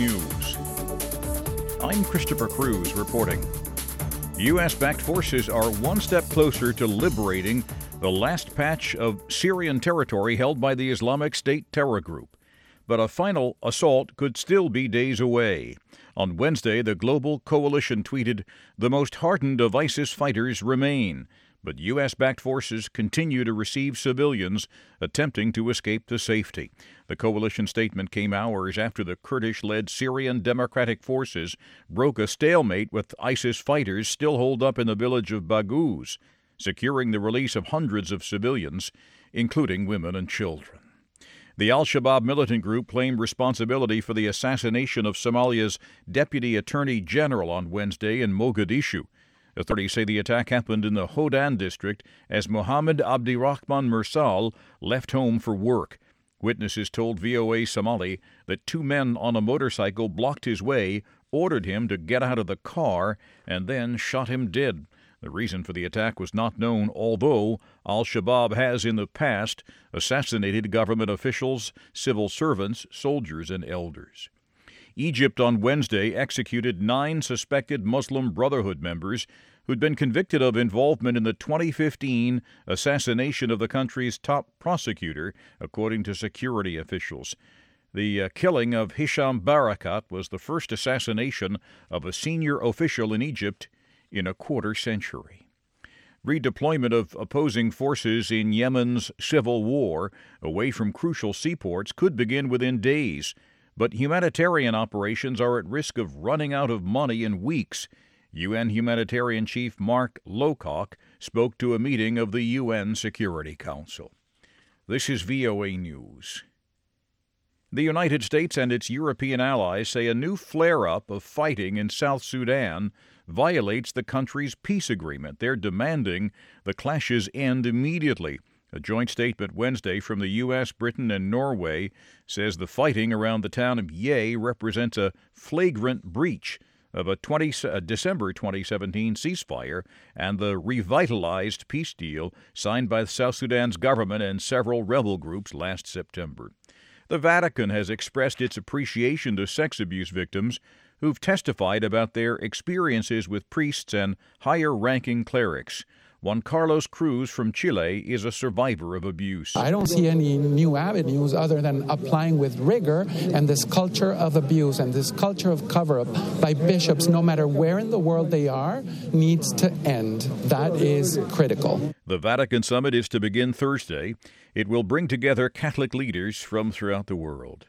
News. I'm Christopher Cruz reporting. U.S.-backed forces are one step closer to liberating the last patch of Syrian territory held by the Islamic State terror group. But a final assault could still be days away. On Wednesday, the global coalition tweeted, "The most hardened of ISIS fighters remain, but U.S.-backed forces continue to receive civilians attempting to escape to safety." The coalition statement came hours after the Kurdish-led Syrian Democratic Forces broke a stalemate with ISIS fighters still holed up in the village of Baghouz, securing the release of hundreds of civilians, including women and children. The al-Shabaab militant group claimed responsibility for the assassination of Somalia's Deputy Attorney General on Wednesday in Mogadishu. Authorities say the attack happened in the Hodan district as Mohammed Abdirahman Mursal left home for work. Witnesses told VOA Somali that two men on a motorcycle blocked his way, ordered him to get out of the car, and then shot him dead. The reason for the attack was not known, although al-Shabaab has in the past assassinated government officials, civil servants, soldiers, and elders. Egypt on Wednesday executed 9 suspected Muslim Brotherhood members who'd been convicted of involvement in the 2015 assassination of the country's top prosecutor, according to security officials. The killing of Hisham Barakat was the first assassination of a senior official in Egypt in a quarter century. Redeployment of opposing forces in Yemen's civil war away from crucial seaports could begin within days, but humanitarian operations are at risk of running out of money in weeks. UN Humanitarian Chief Mark Lowcock spoke to a meeting of the UN Security Council. This is VOA News. The United States and its European allies say a new flare-up of fighting in South Sudan violates the country's peace agreement. They're demanding the clashes end immediately. A joint statement Wednesday from the U.S., Britain, and Norway says the fighting around the town of Ye represents a flagrant breach of a December 2017 ceasefire and the revitalized peace deal signed by South Sudan's government and several rebel groups last September. The Vatican has expressed its appreciation to sex abuse victims who've testified about their experiences with priests and higher-ranking clerics. Juan Carlos Cruz from Chile is a survivor of abuse. I don't see any new avenues other than applying with rigor, and this culture of abuse and this culture of cover-up by bishops, no matter where in the world they are, needs to end. That is critical. The Vatican Summit is to begin Thursday. It will bring together Catholic leaders from throughout the world.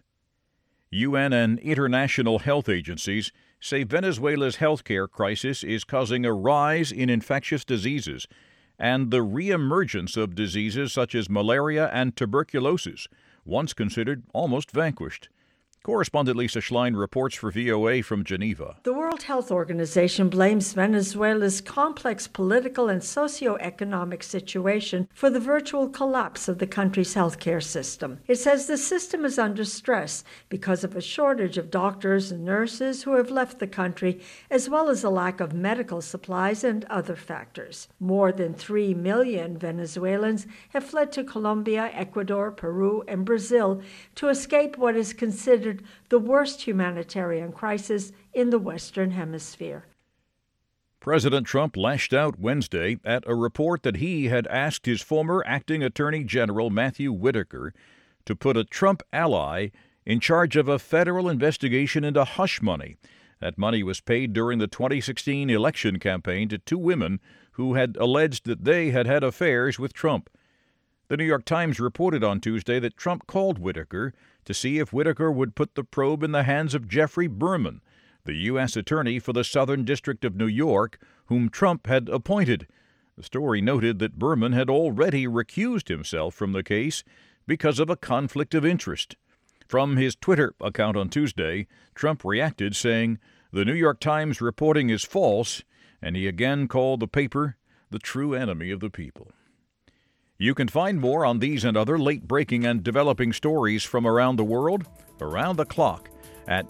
UN and international health agencies say Venezuela's healthcare crisis is causing a rise in infectious diseases and the reemergence of diseases such as malaria and tuberculosis, once considered almost vanquished. Correspondent Lisa Schlein reports for VOA from Geneva. The World Health Organization blames Venezuela's complex political and socio-economic situation for the virtual collapse of the country's healthcare system. It says the system is under stress because of a shortage of doctors and nurses who have left the country, as well as a lack of medical supplies and other factors. More than 3 million Venezuelans have fled to Colombia, Ecuador, Peru, and Brazil to escape what is considered the worst humanitarian crisis in the Western Hemisphere. President Trump lashed out Wednesday at a report that he had asked his former acting Attorney General Matthew Whitaker to put a Trump ally in charge of a federal investigation into hush money. That money was paid during the 2016 election campaign to 2 women who had alleged that they had had affairs with Trump. The New York Times reported on Tuesday that Trump called Whitaker to see if Whitaker would put the probe in the hands of Jeffrey Berman, the U.S. Attorney for the Southern District of New York, whom Trump had appointed. The story noted that Berman had already recused himself from the case because of a conflict of interest. From his Twitter account on Tuesday, Trump reacted saying, "The New York Times reporting is false," and he again called the paper the true enemy of the people. You can find more on these and other late-breaking and developing stories from around the world, around the clock, at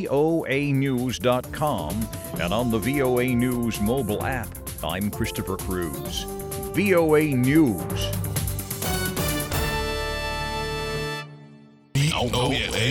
voanews.com and on the VOA News mobile app. I'm Christopher Cruz. VOA News.